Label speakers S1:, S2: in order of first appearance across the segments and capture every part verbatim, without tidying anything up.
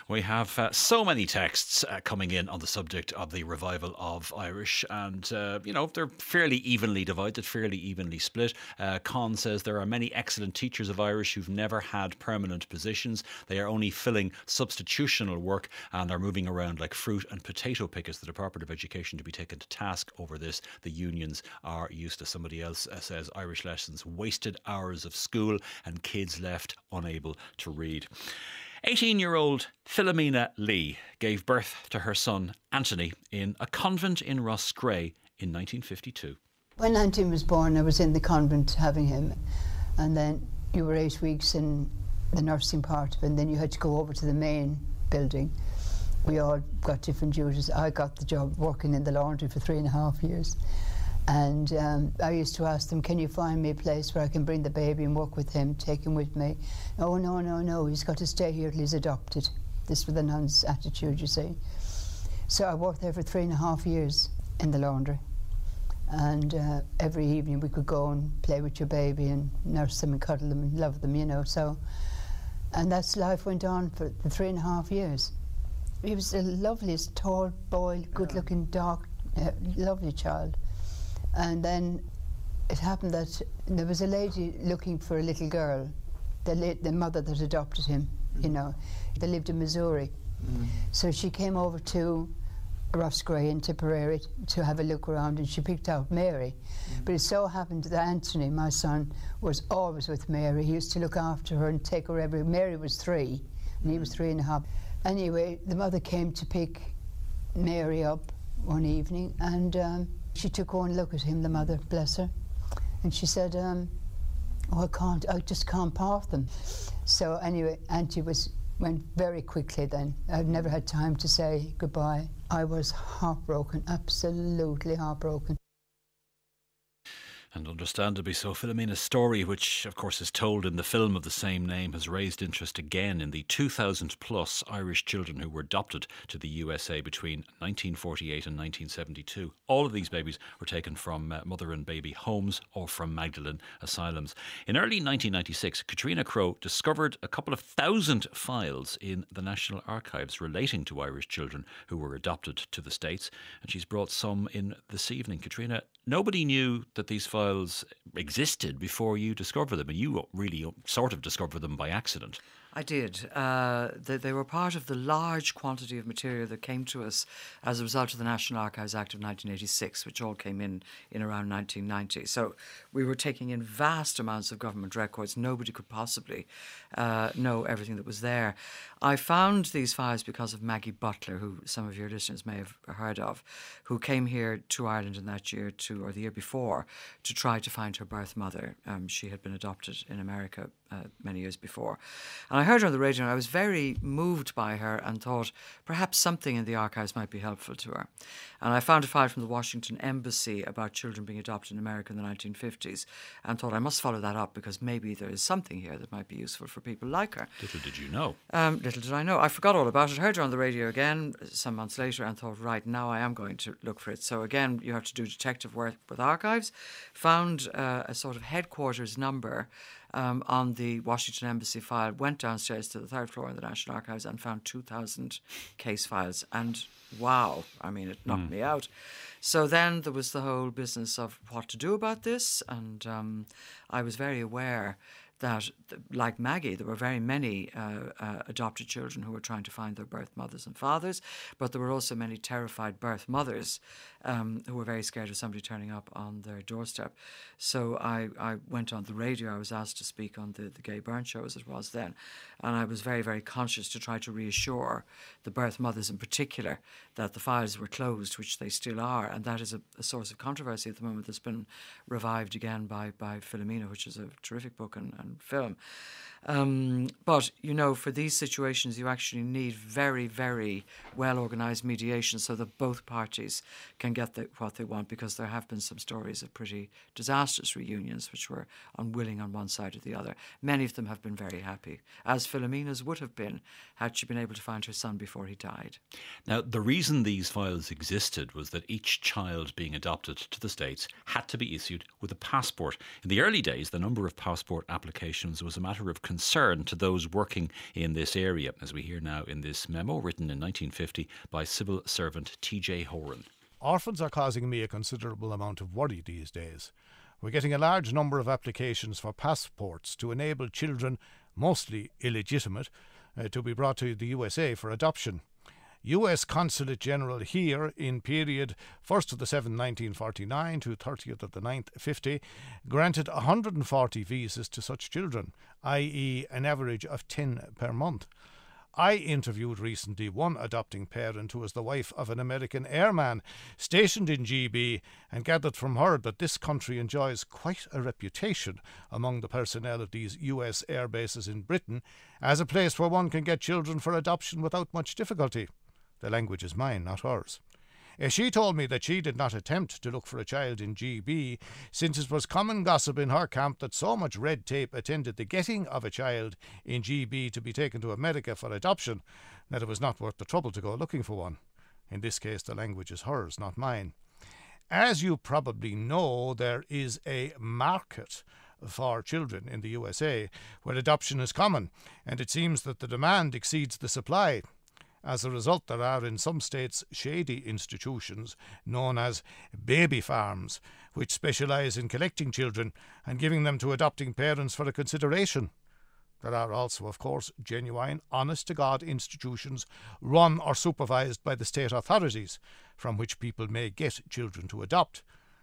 S1: We have uh, so many texts uh, coming in on the subject of the revival of Irish, and uh, you know, they're fairly evenly divided, fairly evenly split. Uh, Con says there are many excellent teachers of Irish who've never had permanent positions. They are only filling substitutional work and are moving around like fruit and potato pickers. The Department of Education to be taken to task over this. The unions are useless. Somebody else uh, says Irish lessons, wasted hours of school and kids left unable to read. eighteen-year-old Philomena Lee gave birth to her son Anthony in a convent in Roscrea in nineteen fifty-two.
S2: When Anthony was born, I was in the convent having him, and then you were eight weeks in the nursing part of it, and then you had to go over to the main building. We all got different duties. I got the job working in the laundry for three and a half years. And um, I used to ask them, can you find me a place where I can bring the baby and work with him, take him with me? Oh, no, no, no, he's got to stay here till he's adopted. This was the nun's attitude, you see. So I worked there for three and a half years in the laundry. And uh, every evening we could go and play with your baby and nurse them and cuddle them and love them, you know. So, and that's life went on for the three and a half years. He was the loveliest, tall boy, good-looking, dark, uh, lovely child. And then it happened that there was a lady looking for a little girl, the, la- the mother that adopted him, mm. you know. They lived in Missouri. Mm. So she came over to Roscrea in Tipperary to have a look around, and she picked out Mary. Mm. But it so happened that Anthony, my son, was always with Mary. He used to look after her and take her everywhere. Mary was three, and he was three and a half. Anyway, the mother came to pick Mary up one evening, and um, she took one look at him, the mother, bless her, and she said, um, oh, I can't, I just can't part them. So anyway, Auntie was, went very quickly then. I've never had time to say goodbye. I was heartbroken, absolutely heartbroken.
S1: And understandably so. Philomena's story, which of course is told in the film of the same name, has raised interest again in the two thousand plus Irish children who were adopted to the U S A between nineteen forty-eight and nineteen seventy-two. All of these babies were taken from uh, mother and baby homes or from Magdalen asylums. In early nineteen ninety-six, Katrina Crowe discovered a couple of thousand files in the National Archives relating to Irish children who were adopted to the States, and she's brought some in this evening. Katrina, nobody knew that these files existed before you discovered them, and you really sort of discovered them by accident.
S3: I did. Uh, they, they were part of the large quantity of material that came to us as a result of the National Archives Act of nineteen eighty-six, which all came in in around nineteen ninety. So we were taking in vast amounts of government records. Nobody could possibly uh, know everything that was there. I found these files because of Maggie Butler, who some of your listeners may have heard of, who came here to Ireland in that year, to, or the year before, to try to find her birth mother. Um, she had been adopted in America uh, many years before. And I heard her on the radio, and I was very moved by her and thought perhaps something in the archives might be helpful to her. And I found a file from the Washington Embassy about children being adopted in America in the nineteen fifties and thought I must follow that up because maybe there is something here that might be useful for people like her.
S1: Little did you know.
S3: Um, little did I know. I forgot all about it. Heard her on the radio again some months later and thought, right, now I am going to look for it. So again, you have to do detective work with archives. Found uh, a sort of headquarters number Um, on the Washington Embassy file, went downstairs to the third floor in the National Archives and found two thousand case files. And wow, I mean, it knocked mm. me out. So then there was the whole business of what to do about this. And um, I was very aware that, like Maggie, there were very many uh, uh, adopted children who were trying to find their birth mothers and fathers, but there were also many terrified birth mothers um, who were very scared of somebody turning up on their doorstep. So I, I went on the radio. I was asked to speak on the, the Gay Byrne show, as it was then, and I was very, very conscious to try to reassure the birth mothers in particular that the files were closed, which they still are, and that is a, a source of controversy at the moment that's been revived again by, by Philomena, which is a terrific book and, and film. Um, but, you know, for these situations, you actually need very, very well-organised mediation so that both parties can get the, what they want, because there have been some stories of pretty disastrous reunions which were unwilling on one side or the other. Many of them have been very happy, as Philomena's would have been had she been able to find her son before he died.
S1: Now, the reason these files existed was that each child being adopted to the States had to be issued with a passport. In the early days, the number of passport applications was a matter of concern concern to those working in this area, as we hear now in this memo written in nineteen fifty by civil servant T J Horan.
S4: Orphans are causing me a considerable amount of worry these days. We're getting a large number of applications for passports to enable children, mostly illegitimate, uh, to be brought to the U S A for adoption. U S Consulate General here in period first of the seventh nineteen forty-nine to thirtieth of the ninth fifty granted one hundred forty visas to such children, that is an average of ten per month. I interviewed recently one adopting parent who was the wife of an American airman stationed in G B and gathered from her that this country enjoys quite a reputation among the personnel of these U S air bases in Britain as a place where one can get children for adoption without much difficulty. The language is mine, not hers. Uh, She told me that she did not attempt to look for a child in G B, since it was common gossip in her camp that so much red tape attended the getting of a child in G B to be taken to America for adoption that it was not worth the trouble to go looking for one. In this case, the language is hers, not mine. As you probably know, there is a market for children in the U S A where adoption is common, and it seems that the demand exceeds the supply. As a result, there are in some states shady institutions known as baby farms, which specialise in collecting children and giving them to adopting parents for a consideration. There are also, of course, genuine, honest-to-God institutions run or supervised by the state authorities, from which people may get children to adopt.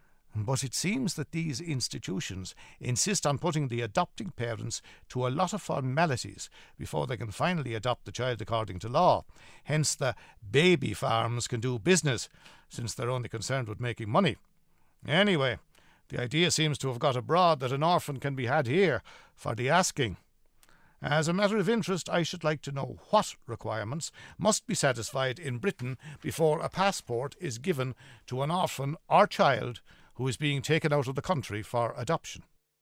S4: But it seems that these institutions insist on putting the adopting parents to a lot of formalities before they can finally adopt the child according to law. Hence the baby farms can do business, since they're only concerned with making money. Anyway, the idea seems to have got abroad that an orphan can be had here for the asking. As a matter of interest, I should like to know what requirements must be satisfied in Britain before a passport is given to an orphan or child who is being taken out of the country for adoption.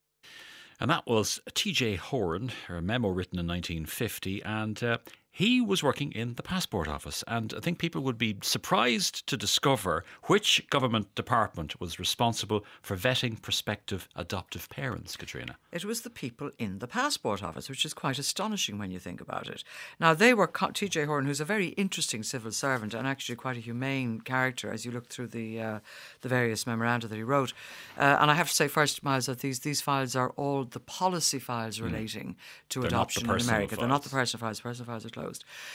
S1: And that was T J Horan, a memo written in nineteen fifty, and uh, he was working in the Passport Office. And I think people would be surprised to discover which government department was responsible for vetting prospective adoptive parents, Katrina.
S3: It was the people in the Passport Office, which is quite astonishing when you think about it. Now, they were T J Horan, who's a very interesting civil servant and actually quite a humane character as you look through the uh, the various memoranda that he wrote. Uh, and I have to say first, Miles, that these, these files are all the policy files relating mm. to
S1: They're
S3: adoption
S1: in
S3: America.
S1: Files.
S3: They're not the personal files. Personal files are closed.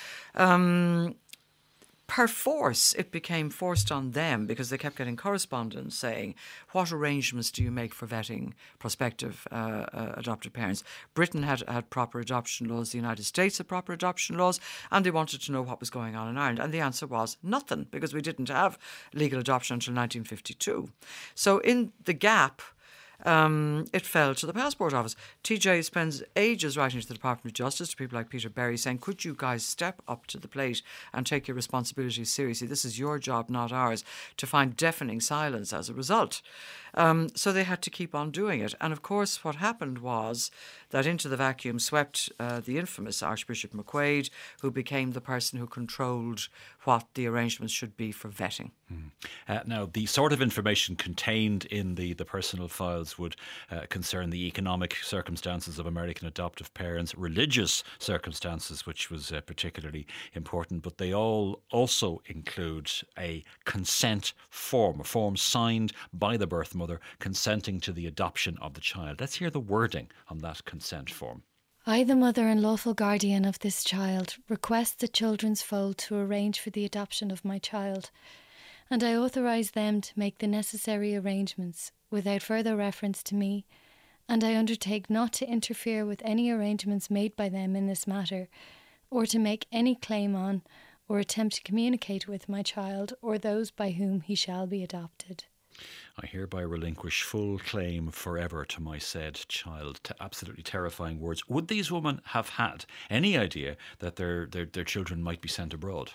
S3: Um, per force, it became forced on them because they kept getting correspondence saying, what arrangements do you make for vetting prospective uh, uh, adopted parents? Britain had, had proper adoption laws, the United States had proper adoption laws, and they wanted to know what was going on in Ireland. And the answer was nothing, because we didn't have legal adoption until nineteen fifty-two. So in the gap, Um, it fell to the Passport Office. T J spends ages writing to the Department of Justice, to people like Peter Berry, saying, could you guys step up to the plate and take your responsibilities seriously? This is your job, not ours, to find deafening silence as a result. Um, so they had to keep on doing it. And of course, what happened was that into the vacuum swept uh, the infamous Archbishop McQuaid, who became the person who controlled what the arrangements should be for vetting.
S1: Mm. Uh, now, the sort of information contained in the, the personal files would uh, concern the economic circumstances of American adoptive parents, religious circumstances, which was uh, particularly important, but they all also include a consent form, a form signed by the birth mother consenting to the adoption of the child. Let's hear the wording on that consent form.
S5: I, the mother and lawful guardian of this child, request the Children's Fold to arrange for the adoption of my child, and I authorise them to make the necessary arrangements without further reference to me, and I undertake not to interfere with any arrangements made by them in this matter, or to make any claim on or attempt to communicate with my child or those by whom he shall be adopted.
S1: I hereby relinquish full claim forever to my said child. T- absolutely terrifying words. Would these women have had any idea that their, their, their children might be sent abroad?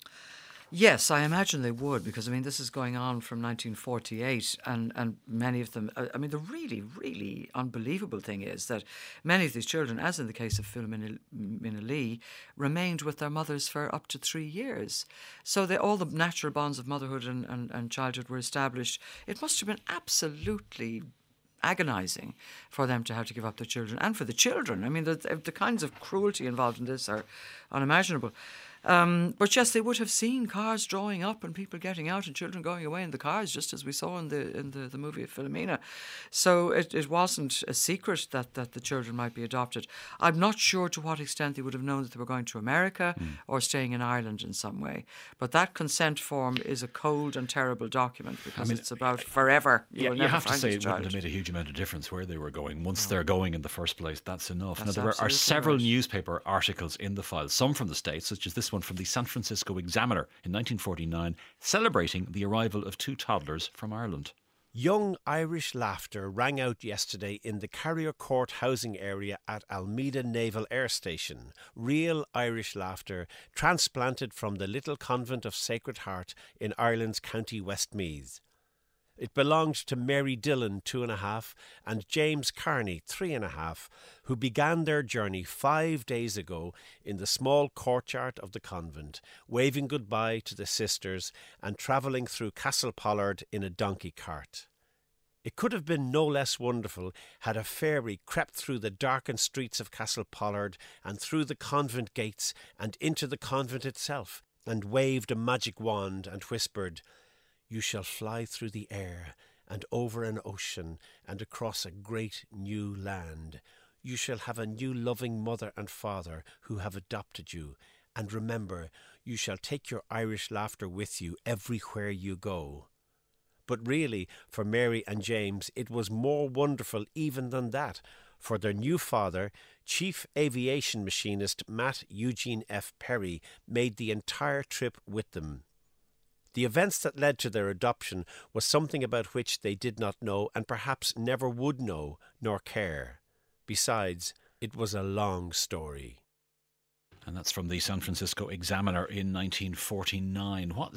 S3: Yes, I imagine they would, because, I mean, this is going on from nineteen forty-eight, and, and many of them, I mean, the really, really unbelievable thing is that many of these children, as in the case of Philomena Lee, remained with their mothers for up to three years. So they, all the natural bonds of motherhood and, and, and childhood were established. It must have been absolutely agonising for them to have to give up their children, and for the children. I mean, the, the kinds of cruelty involved in this are unimaginable. Um, but yes, they would have seen cars drawing up and people getting out and children going away in the cars, just as we saw in the in the, the movie of Philomena. So it, it wasn't a secret that, that the children might be adopted. I'm not sure to what extent they would have known that they were going to America mm. or staying in Ireland in some way. But that consent form is a cold and terrible document, because I mean, it's about forever. You,
S1: yeah,
S3: will
S1: you
S3: never
S1: have to
S3: find
S1: say
S3: this
S1: it
S3: child.
S1: wouldn't have made a huge amount of difference where they were going. Once
S3: No.
S1: they're going in the first place, that's enough.
S3: That's
S1: now, there are several
S3: right.
S1: newspaper articles in the file, some from the States, such as this one from the San Francisco Examiner in nineteen forty-nine, celebrating the arrival of two toddlers from Ireland.
S6: Young Irish laughter rang out yesterday in the Carrier Court housing area at Almeida Naval Air Station. Real Irish laughter, transplanted from the little convent of Sacred Heart in Ireland's County Westmeath. It belonged to Mary Dillon, two and a half, and James Carney, three and a half, who began their journey five days ago in the small courtyard of the convent, waving goodbye to the sisters and travelling through Castle Pollard in a donkey cart. It could have been no less wonderful had a fairy crept through the darkened streets of Castle Pollard and through the convent gates and into the convent itself, and waved a magic wand and whispered, "You shall fly through the air and over an ocean and across a great new land. You shall have a new loving mother and father who have adopted you. And remember, you shall take your Irish laughter with you everywhere you go." But really, for Mary and James, it was more wonderful even than that, for their new father, Chief Aviation Machinist Matt Eugene F. Perry, made the entire trip with them. The events that led to their adoption was something about which they did not know and perhaps never would know nor care. Besides, it was a long story.
S1: And that's from the San Francisco Examiner in nineteen forty-nine. What